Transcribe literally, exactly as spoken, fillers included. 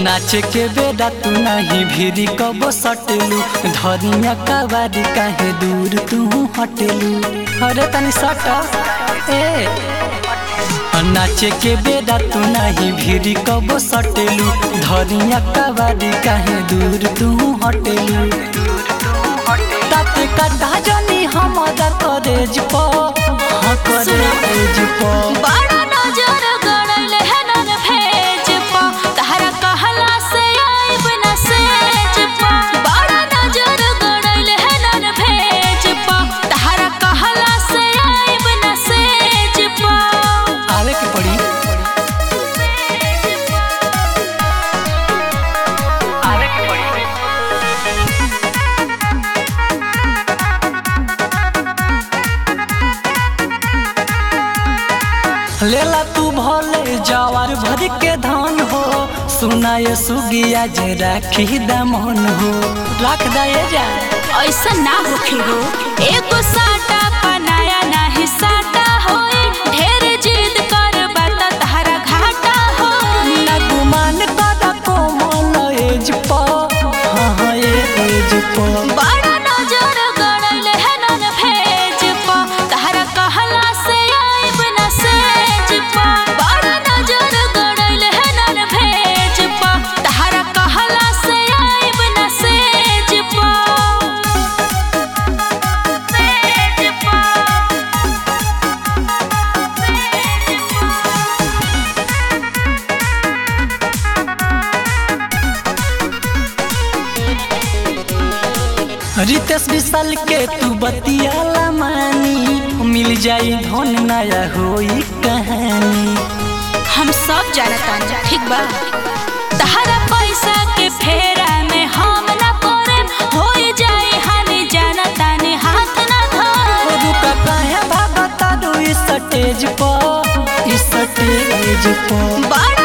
नाचे के बेड़ा तू नहीं भीरी कबो सटेलू धनिया कबारी काहे दूर तू हटेलू। अरे तनी सट ए नाचे के बेड़ा तू नहीं भीरी कबो सटेलू धनिया कबारी काहे दूर तू हटेलू। ताते कटा जनी हमारा करेज पो हाँ करेज पो बड़ा नजर गड़ल है नन भेज पो तहरा कहला से आइब न सेज पो। बड़ा नजर गड़ल है नन भेज पो तहरा कहला से आइब न सेज पो। आवे के पड़ी आवे के पड़ी लेला तू भले जवार भर के धान हो सुनाए सुगिया जे राखी दमन हो रख दे जा ऐसा ना होखे हो एगो साटा पनाया नाही साटा होए ढेर जिद कर बात तहरा घाटा हो। ना गुमान कर को मन एज पो हाँ हाँ एज पो बड़ा नजर गड़ल है नन भेज पो तहरा कहला से आइब न सेज पो। बड़ा नजर गड़ल है नन भेज पो तहरा कहला से आइब न सेज पो। सेज पो रितेश विशाल के तू बतियाला मानी मिल जाई धन नया होई कहानी। हम सब जानता ठीक बा तहरा पैसा के फेरा में हम ना पड़े हो जाए हानि जानता ने हाथ ना धर। रुका काहे भागता दू इस स्टेज पर इस स्टेज पर बड़ा